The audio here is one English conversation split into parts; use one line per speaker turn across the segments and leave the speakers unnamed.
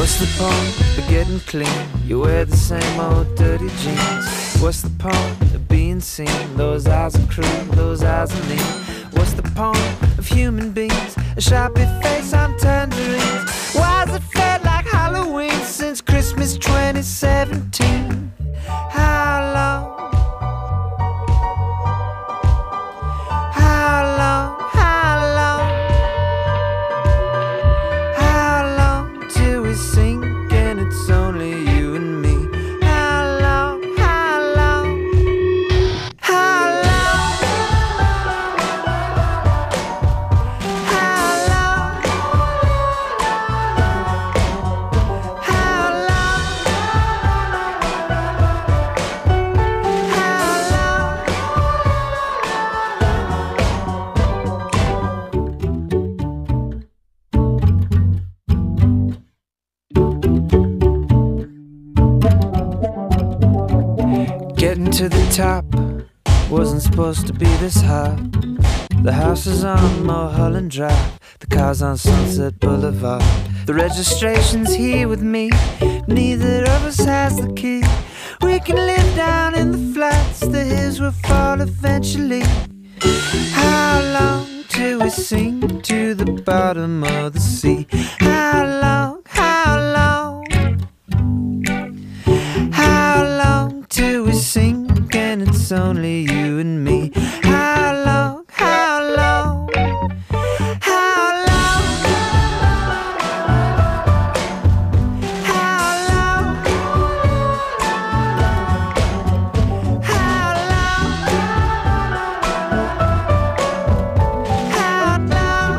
What's the point of getting clean? You wear the same old dirty jeans. What's the point of being seen? Those eyes are cruel, those eyes are mean. What's the point of human beings? A sharpie face on tangerines. Why's it felt like Halloween since Christmas 2017? How long? How long? How long? How long till we sink and it's only you and me? How long? How long? How long? How long? How long? Getting to the top wasn't supposed to be this hard. The house is on Mulholland Drive, the car's on Sunset Boulevard. The registration's here with me, neither of us has the key. We can live down in the flats, the hills will fall eventually. How long till we sink to the bottom of the sea? How long, how long? How long till we sink and it's only you and me? How long, how long? How long? How long? How long? How long?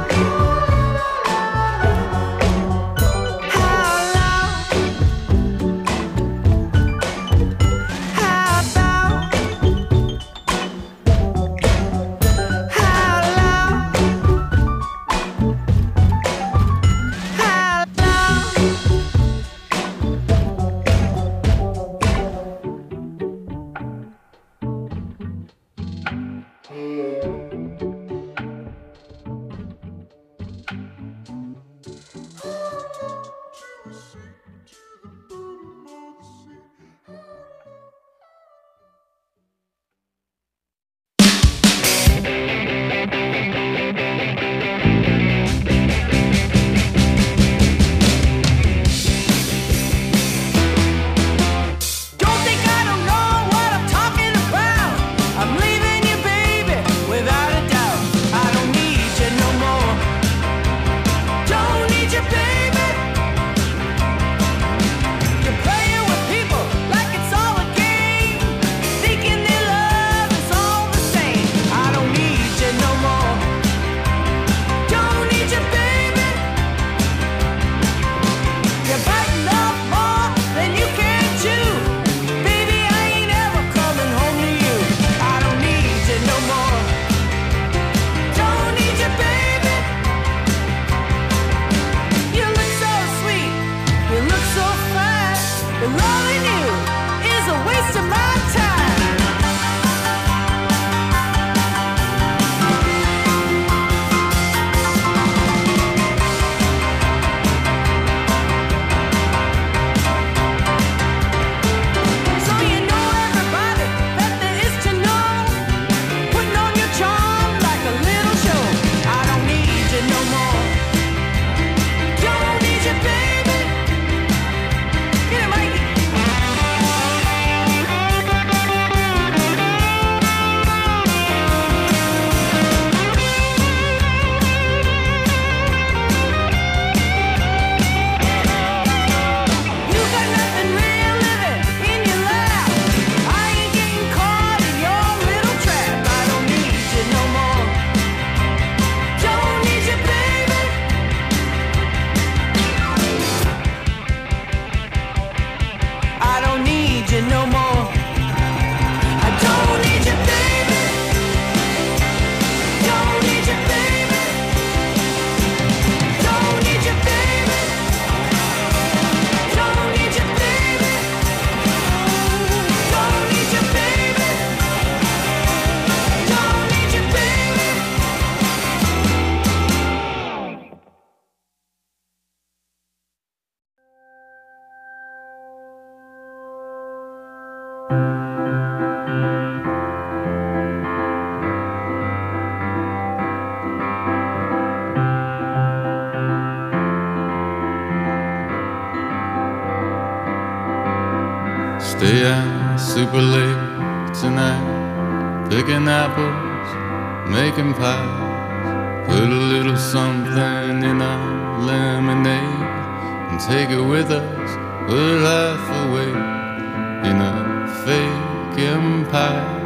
Stay out super late tonight, picking apples, making pies. Put a little something in our lemonade and take it with us. We're half awake in a fake empire.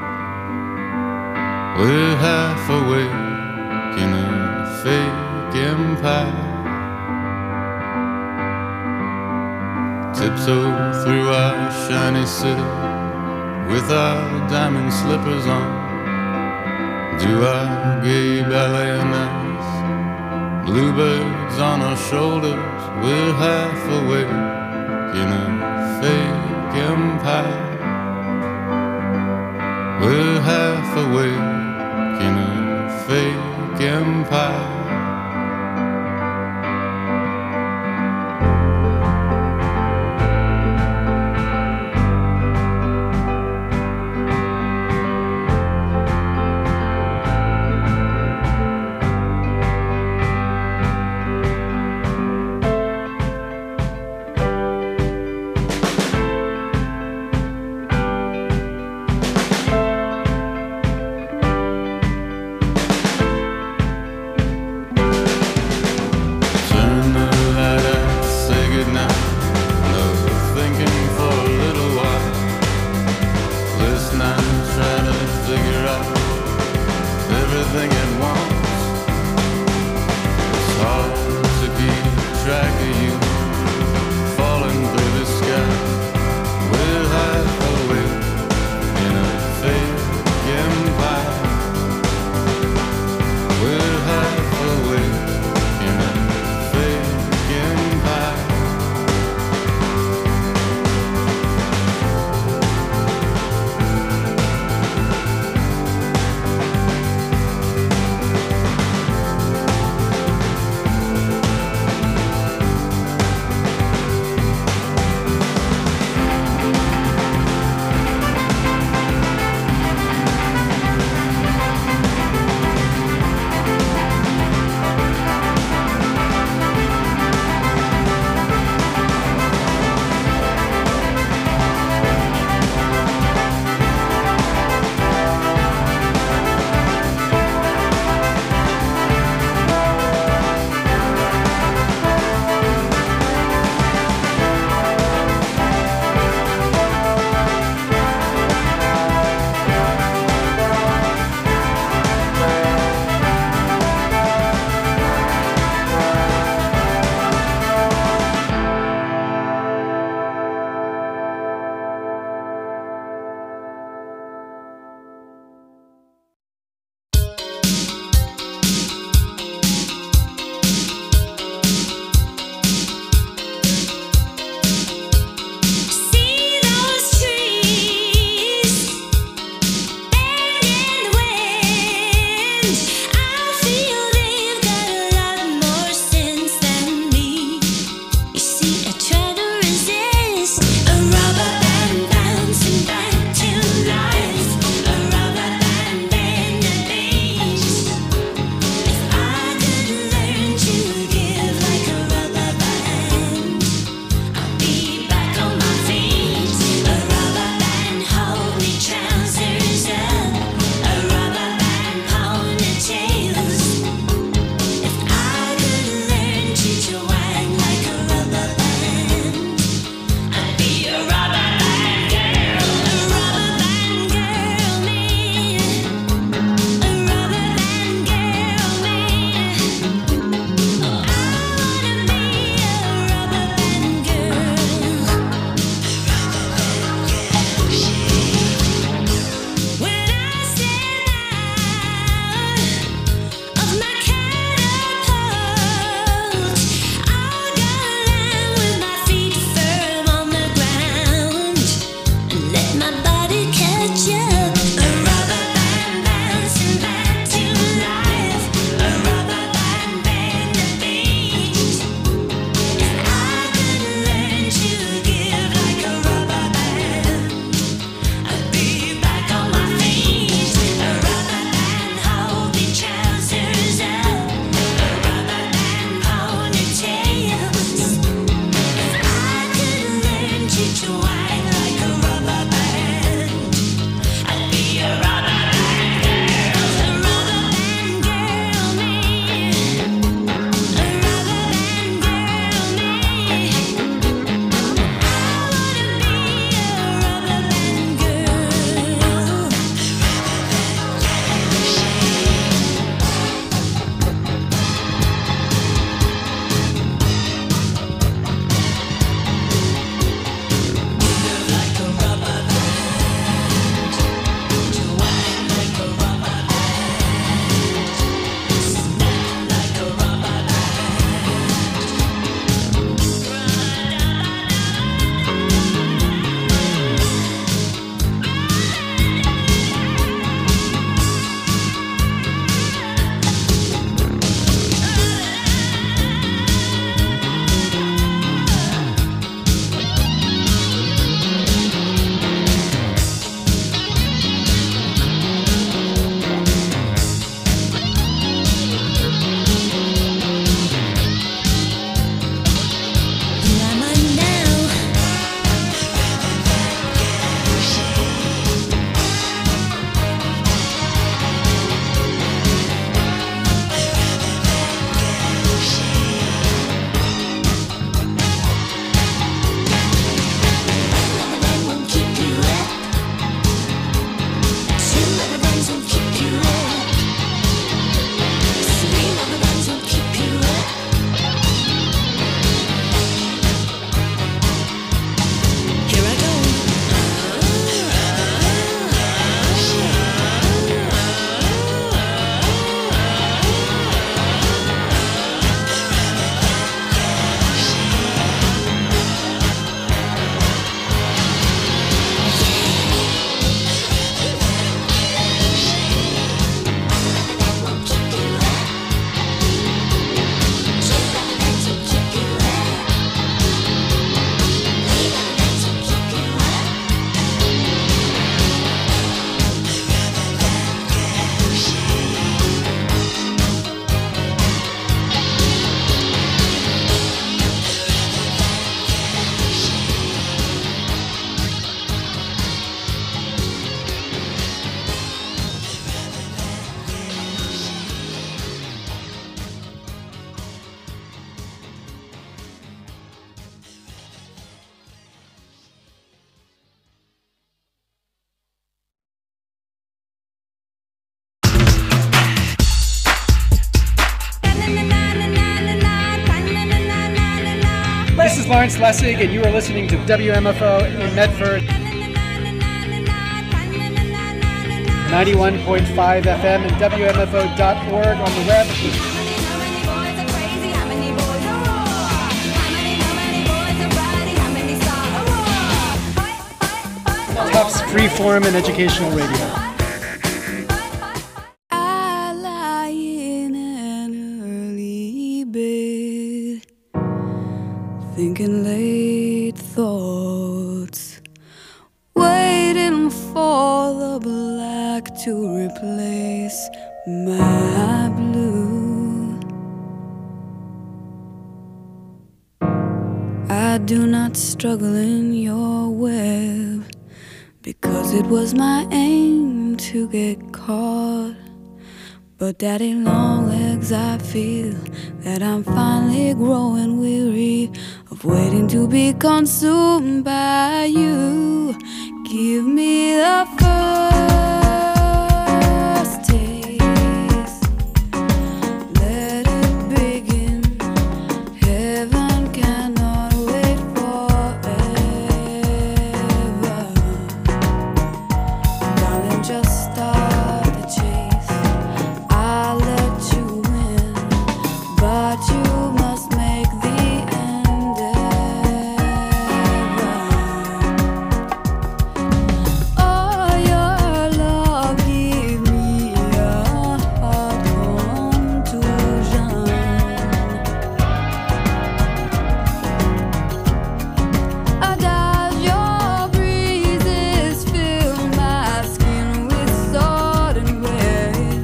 We're half awake in a fake empire. Tiptoe through our shiny city with our diamond slippers on. Do our gay ballet nights, bluebirds on our shoulders. We're half awake in a fake empire. We're half awake in a fake empire.
is Lawrence Lessig, and you are listening to WMFO in Medford. 91.5 FM and WMFO.org on the web. Tufts Freeform and Educational Radio.
I lie in an early bed, thinking late thoughts, waiting for the black to replace my blue. I do not struggle in your web, because it was my aim to get caught. But daddy long legs, I feel that I'm finally growing weary of waiting to be consumed by you. Give me the first taste, let it begin. Heaven cannot wait forever. Darling, just start the chase. I'll let you win, but you must make the endeavor. Oh, your love give me a heart contusion. Does your breezes fill my skin with sudden red?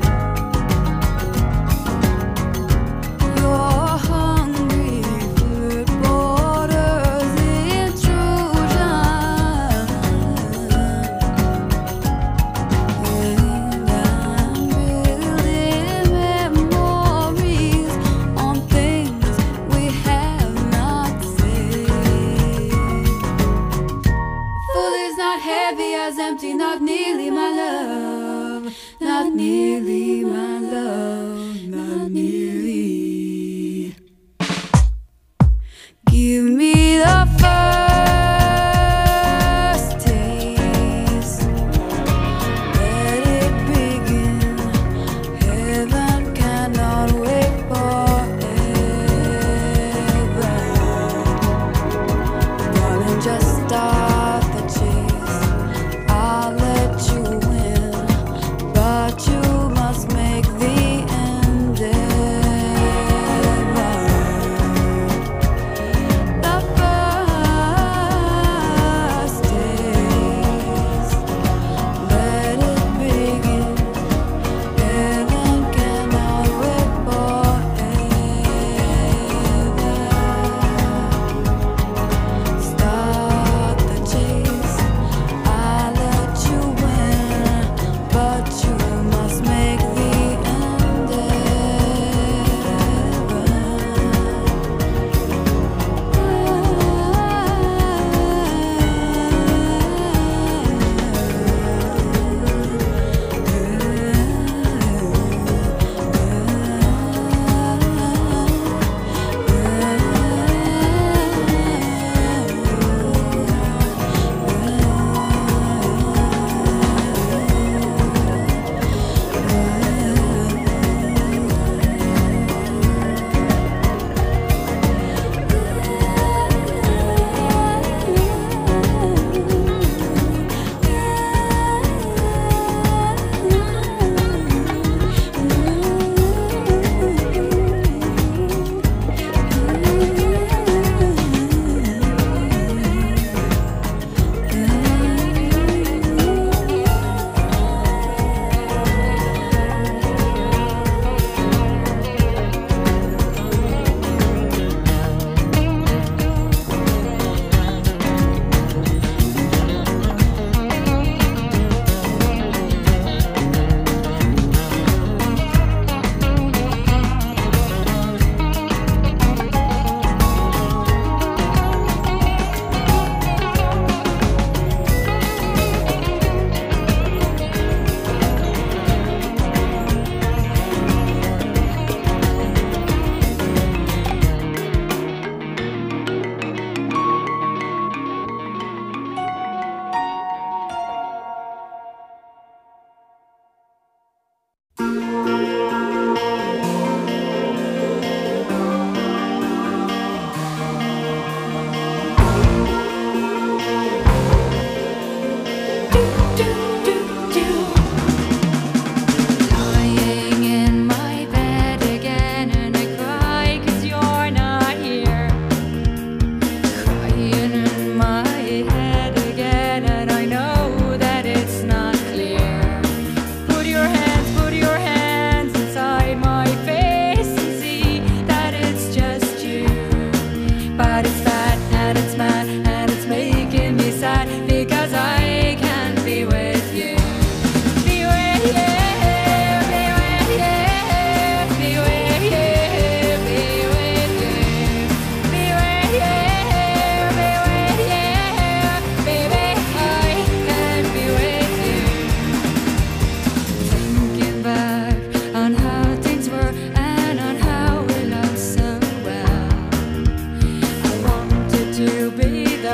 Your hungry flirt borders intrusion, and I'm building memories on things we have not said. Full is not heavy as empty, not nearly my love, not nearly my love, not nearly. Give me the first taste, let it begin. Heaven cannot wait forever. Darling, just start the chase. I'll let you win, but you must make the endeavor. The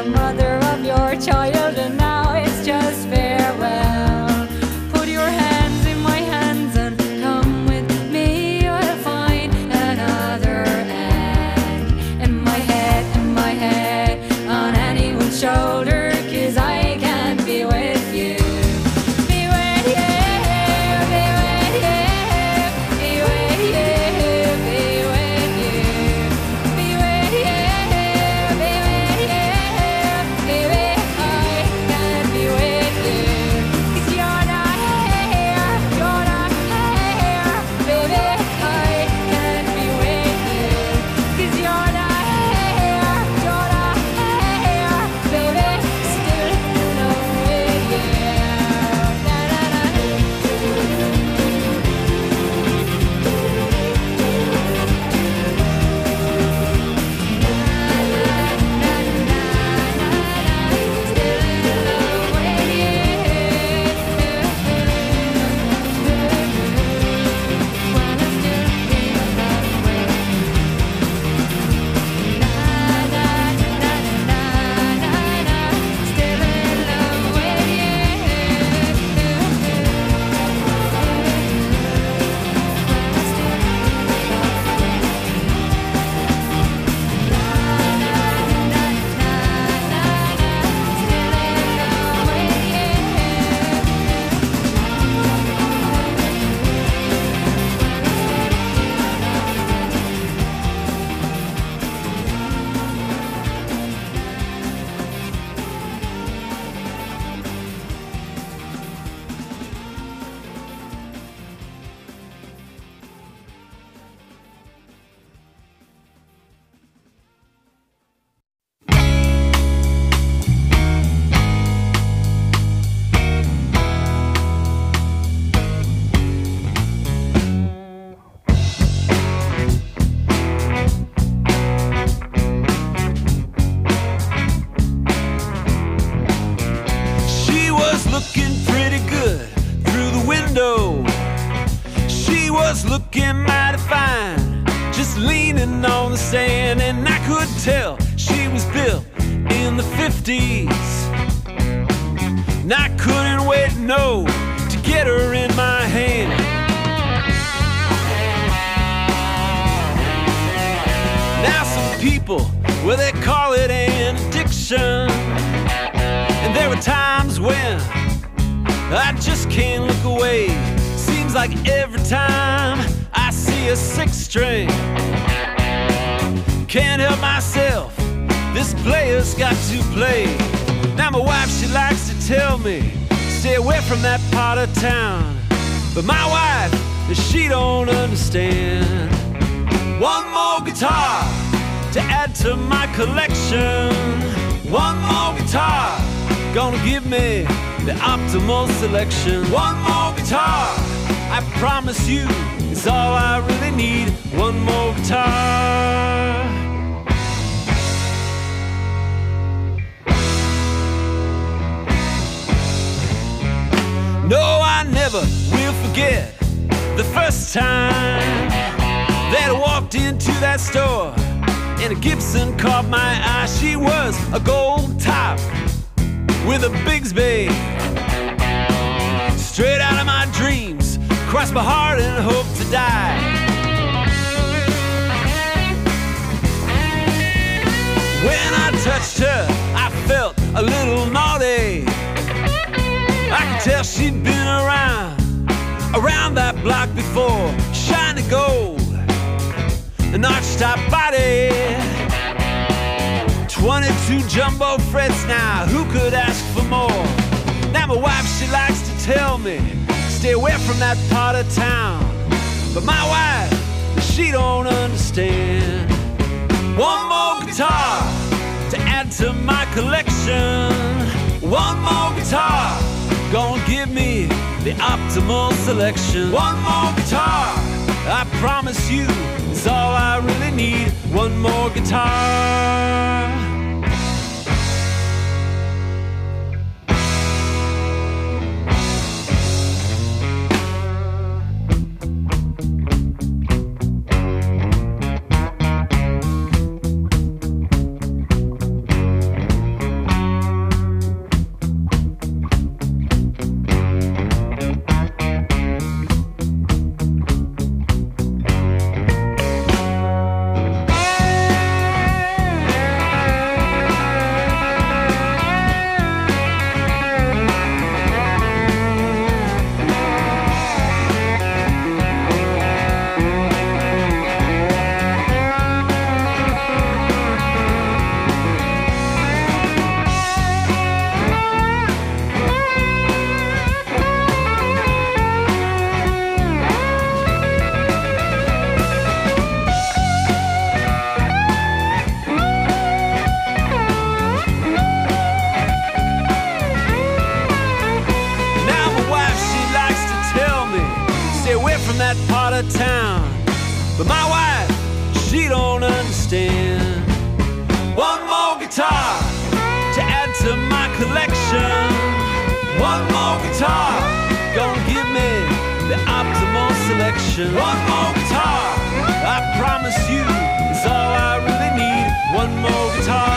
the mother of your child, and now it's just farewell. Put your hands in my hands and come with me. I'll find another end. And my head on anyone's shoulder, 'cause I can't be with you. Be with you, be with you, be with you, be with you, be with you, be with you, be with I can't be with you. 'Cause you're not here, baby, I can't be with you. 'Cause you're not here, baby, still alone with you. Na, na, na.
She was looking pretty good through the window. She was looking mighty fine, just leaning on the sand, and I could tell she was built in the 50s. And I couldn't wait, no, to get her in my hand. Now some people, well, they call it an addiction. And there were times when I just can't look away. Seems like every time I see a six string, can't help myself, this player's got to play. Now my wife, she likes to tell me, stay away from that part of town. But my wife, she don't understand. One more guitar to add to my collection. One more guitar, gonna give me the optimal selection. One more guitar, I promise you, is all I really need. One more guitar. No, I never will forget the first time that I walked into that store and a Gibson caught my eye. She was a gold top with a Bigsby, straight out of my dreams, crossed my heart and hope to die. When I touched her, I felt a little naughty. I could tell she'd been around that block before. Shiny gold, an arch-top body, 22 jumbo frets. Now who could ask for more? Now my wife, she likes to tell me, stay away from that part of town. But my wife, she don't understand. One more guitar to add to my collection. One more guitar, gonna give me the optimal selection. One more guitar, I promise you, is all I really need. One more guitar. of town, but my wife, she don't understand. One more guitar to add to my collection. One more guitar, gonna give me the optimal selection. One more guitar, I promise you, is all I really need. One more guitar.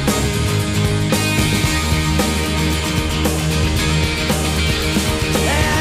Yeah.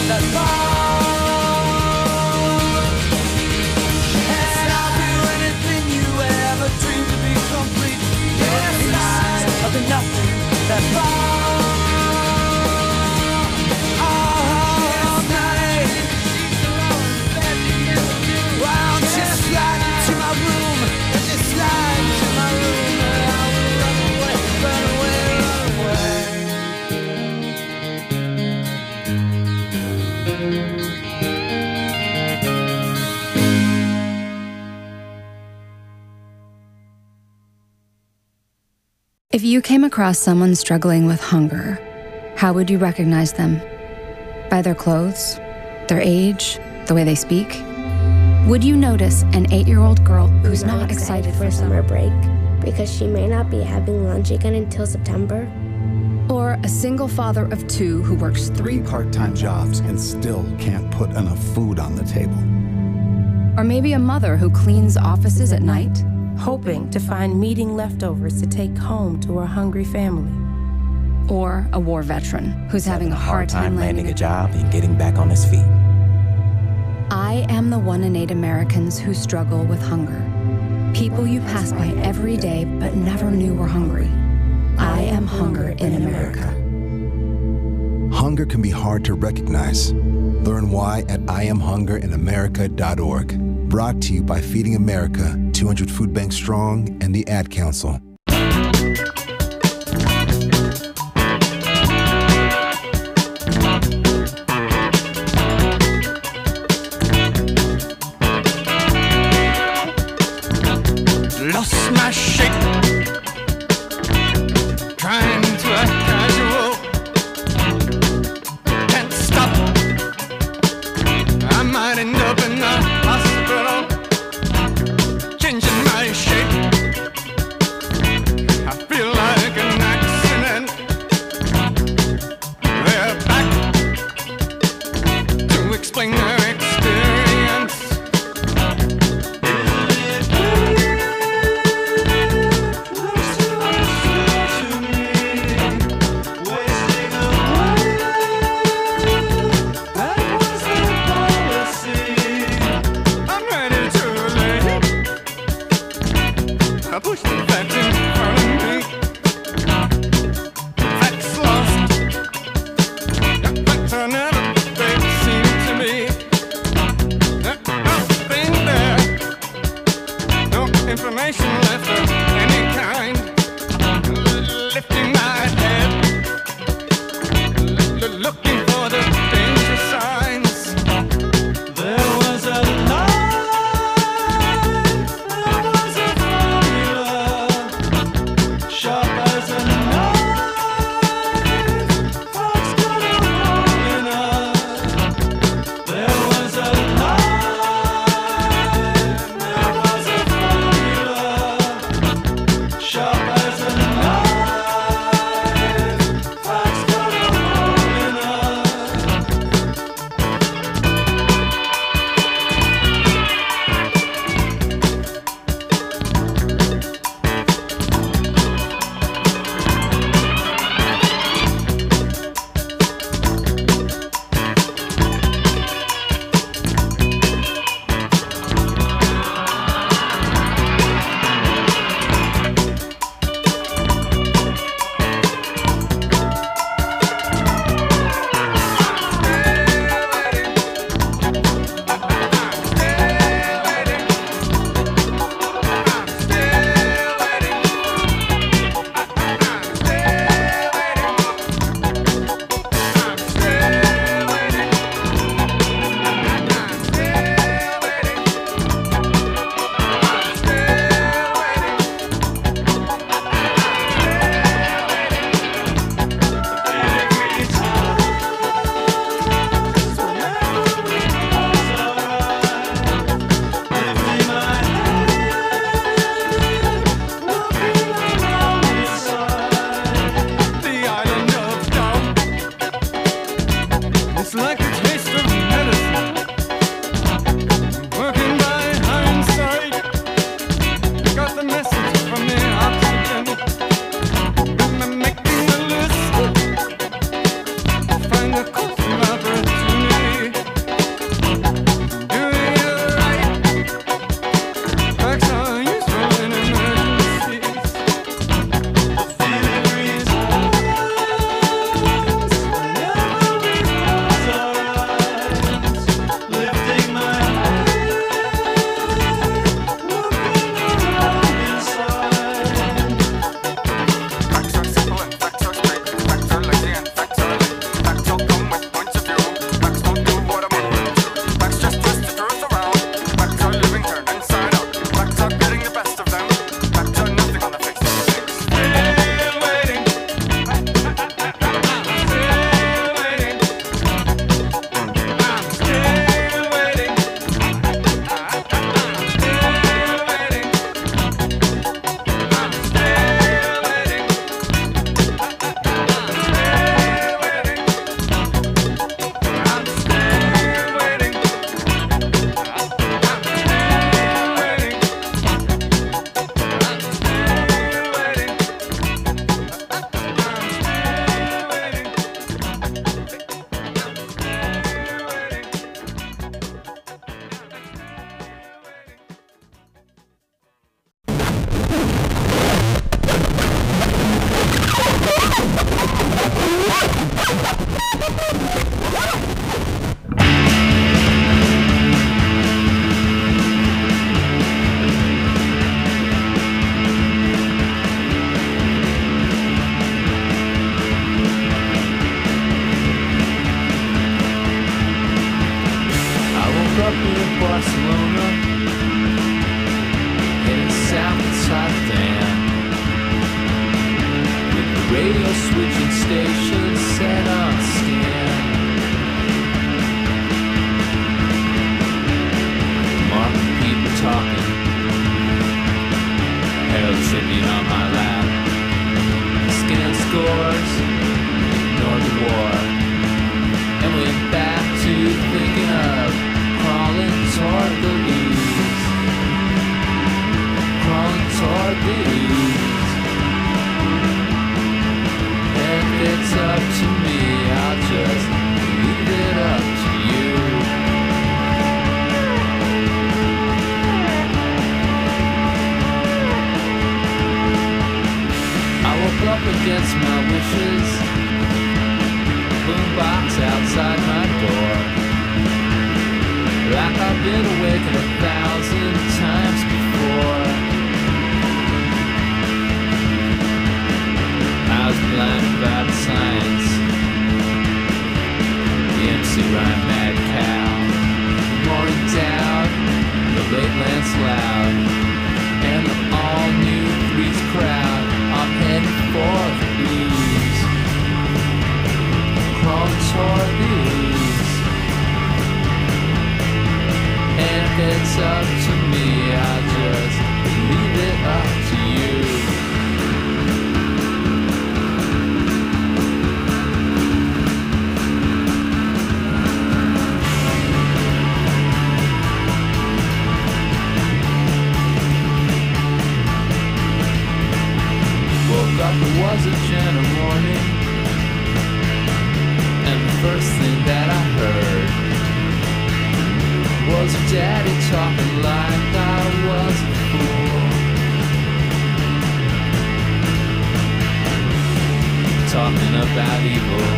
that fall. And I'll do anything you ever dreamed to be complete. Yes, of the nothing that fall. All night. Why don't you slide into my room? Just slide into my room, and I will run away, run away, run away.
If you came across someone struggling with hunger, how would you recognize them? By their clothes, their age, the way they speak? Would you notice an 8-year-old girl who's not excited for
summer break because she may not be having lunch again until September?
Or a single father of 2 who works 3
part-time jobs and still can't put enough food on the table?
Or maybe a mother who cleans offices at night,
hoping to find meeting leftovers to take home to her hungry family.
Or a war veteran who's having a hard time
landing a job and getting back on his feet.
I am the 1 in 8 Americans who struggle with hunger. People you pass by every day but never knew were hungry. I am hunger in America.
Hunger can be hard to recognize. Learn why at IamHungerInAmerica.org. Brought to you by Feeding America, 200 Food Banks Strong, and the Ad Council.
Lost my shape, trying to act casual. Can't stop. I might end up in the hospital, changing my shape. I feel like an accident. They're back to explain their experience. I push the facts in front of me. Facts lost. Facts are never they seem to me.
up in Barcelona, heading south to Rotterdam, with the radio switching station set on scan. Marking people talking, Herald Tribune on my lap, scan scores, ignore the war, and went back to thinking of crawling toward the ooze, crawling toward the ooze. And if it's up to me, I'll just leave it up to you. I woke up against my wishes, boombox outside my door, like I've been awakened 1,000 times before. I was blinded by the signs, the MC Rhyme Mad Cow, Morning Dowd, the late Lance Loud, and the all-new Threes crowd. I'm heading for the ooze, crawling toward the ooze. And if it's up to me, I'll just leave it up to you. Woke up, it was a gentle morning, and the first thing that I heard was Daddy talking like I was a fool, talking about evil,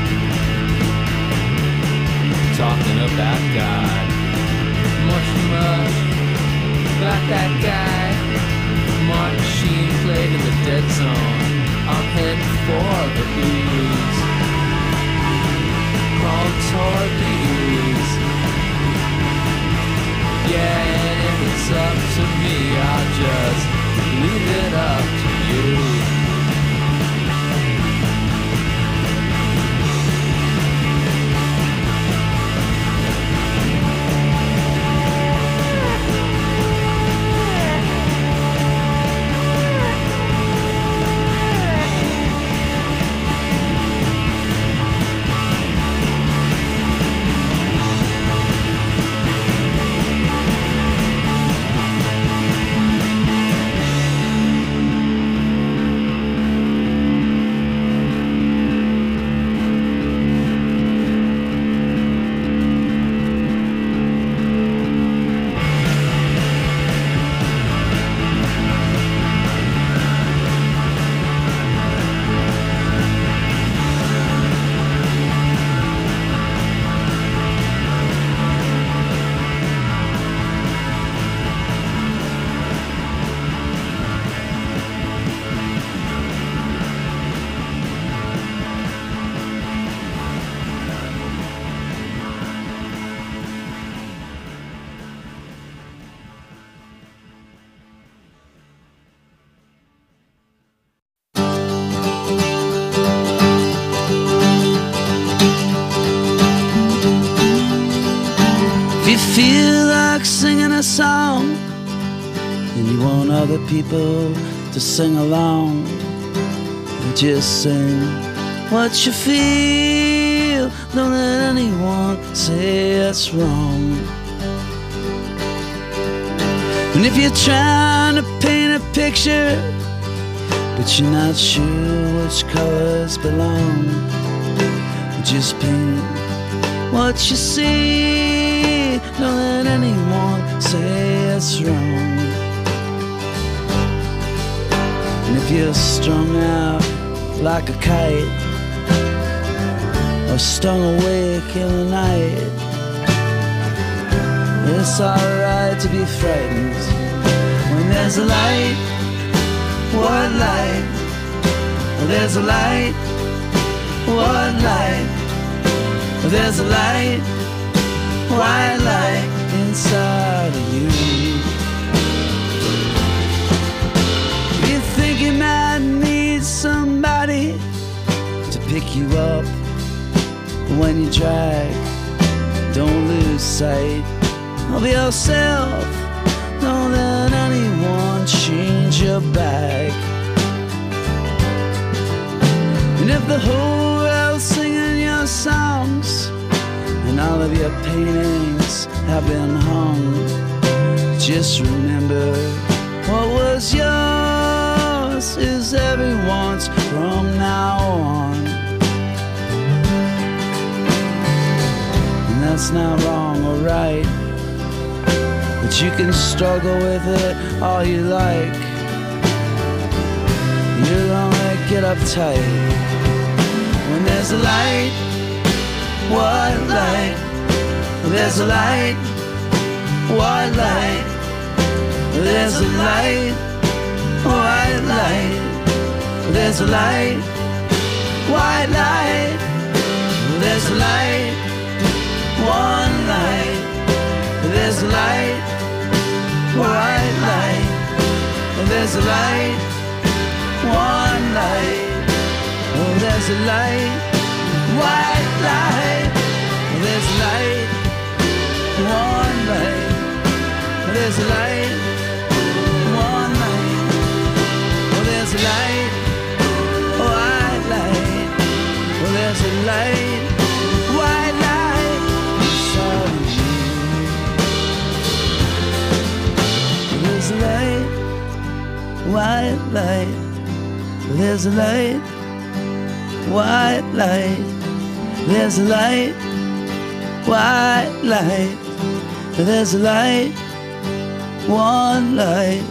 talking about God, much like that guy. Martin Sheen played in the dead zone. I'm heading for the ooze, crawling toward the ooze. Yeah, and if it's up to me, I'll just leave it up to you.
you feel like singing a song and you want other people to sing along, just sing what you feel. Don't let anyone say it's wrong. And if you're trying to paint a picture but you're not sure which colors belong, just paint what you see. Don't let anyone say it's wrong. And if you're strung out like a kite or stung awake in the night, it's alright to be frightened when there's a light. What light? There's a light. What light? There's a light. White light inside. pick you up. When you drag, don't lose sight of yourself. Don't let anyone change your bag. And if the whole world's singing your songs and all of your paintings have been hung, just remember what was yours is everyone's from now on. And that's not wrong or right, but you can struggle with it all you like. You'll only get uptight when there's a light. What light? There's a light. What light? There's a light. White light. There's a light. White light. There's a light. One light. There's a light. White light. There's a light. One light. Oh, there's a light. White light. There's a light. One light. There's a light. One light. Oh, there's a light. White light. Oh, there's a light. White light. Inside you. There's a light. White light. There's a light. White light. There's a light. White light. There's a light. One light.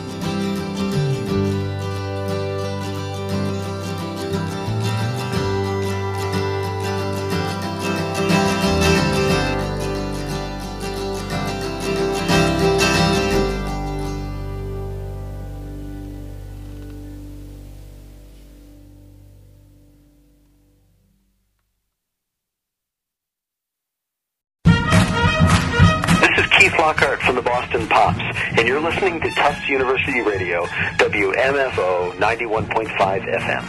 Lockhart from the Boston Pops, and you're listening to Tufts University Radio, WMFO 91.5 FM.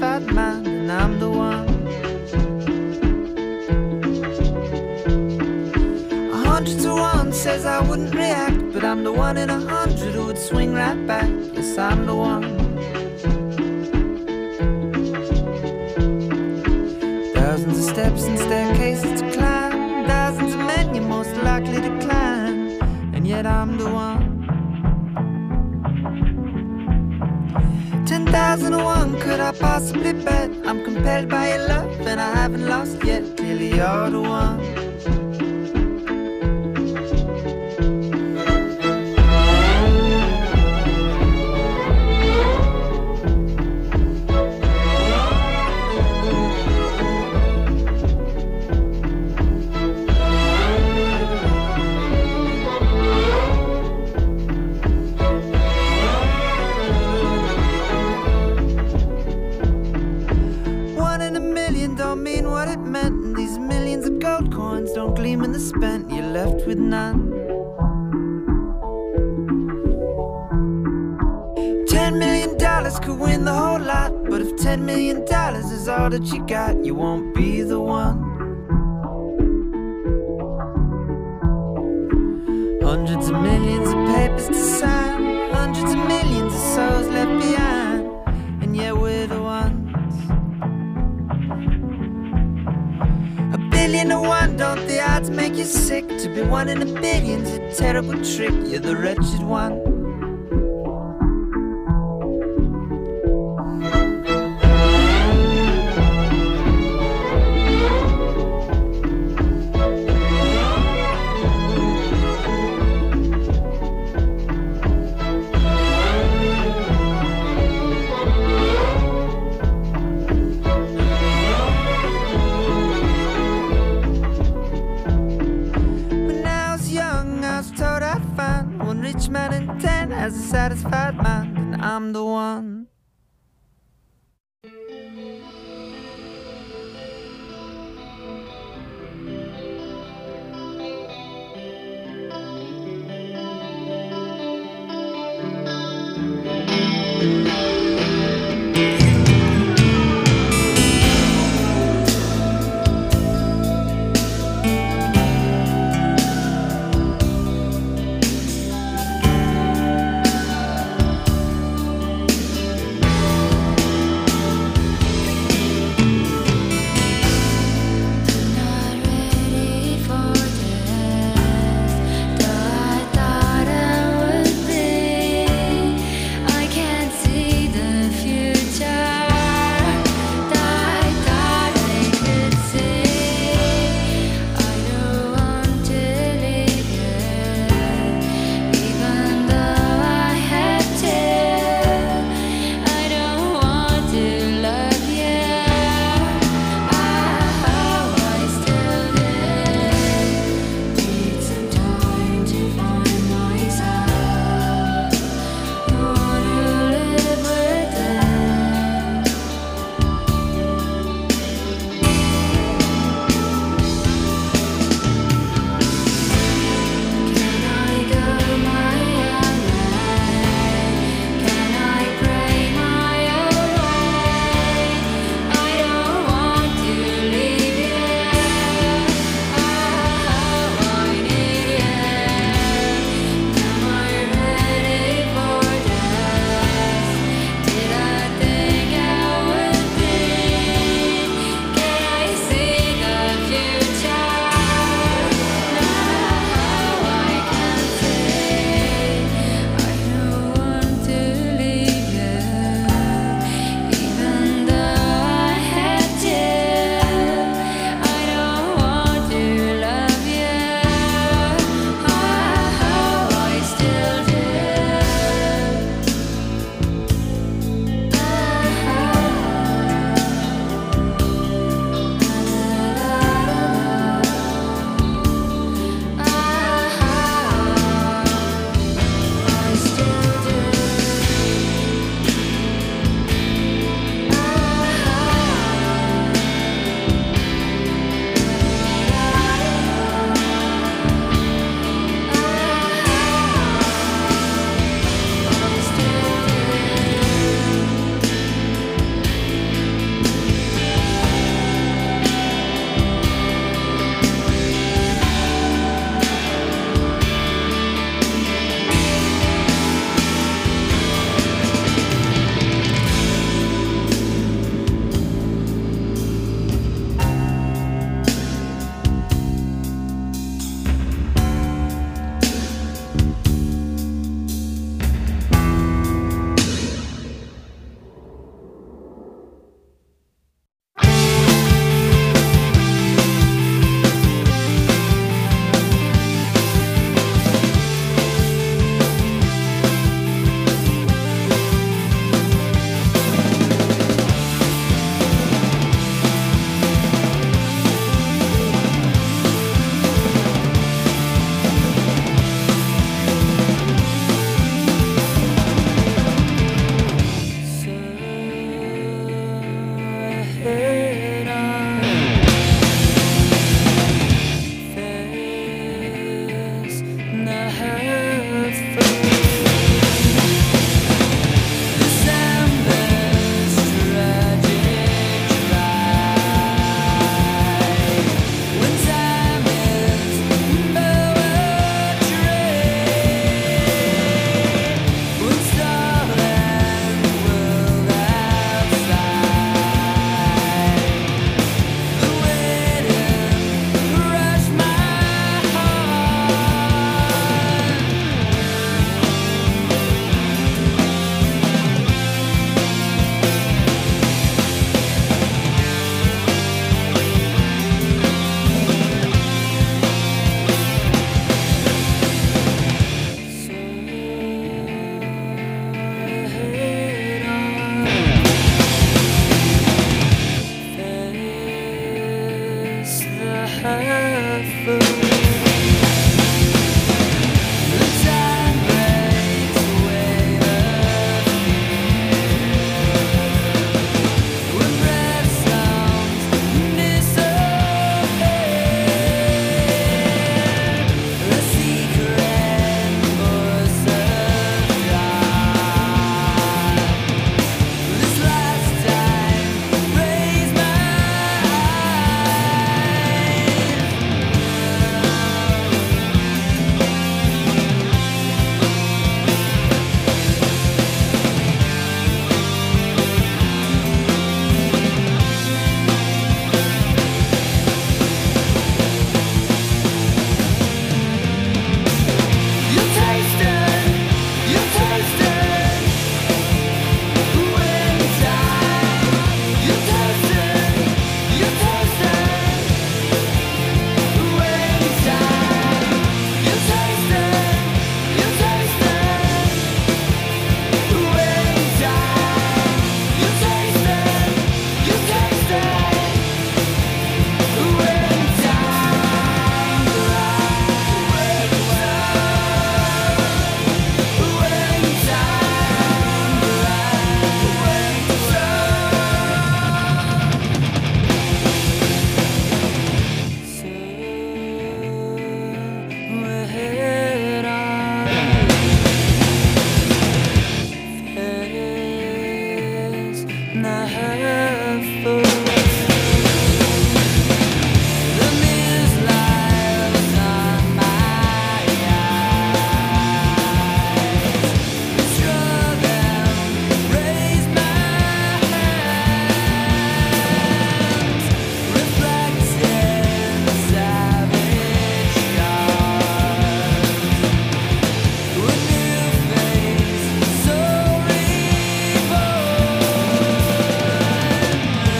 satisfied mind, and I'm the one. 100 to 1 says I wouldn't react, but I'm the 1 in 100 who would swing right back. Yes, I'm the one. Thousands of steps and staircases to climb, thousands of men you're most likely to climb, and yet I'm the one. 10,001 could I possibly bet? I'm compelled by your love and I haven't lost yet. Clearly you're the one. Don't gleam in the spent, you're left with none. 10 million dollars could win the whole lot, but if 10 million dollars is all that you got, you won't be the one. Hundreds of millions of papers to sign, hundreds of millions of souls left behind, and yet we're the ones. 1,000,000,000 to 1, don't the odds make you sick? To be 1 in a billion's a terrible trick. You're the wretched one. Man in 10 has a satisfied mind, and I'm the one.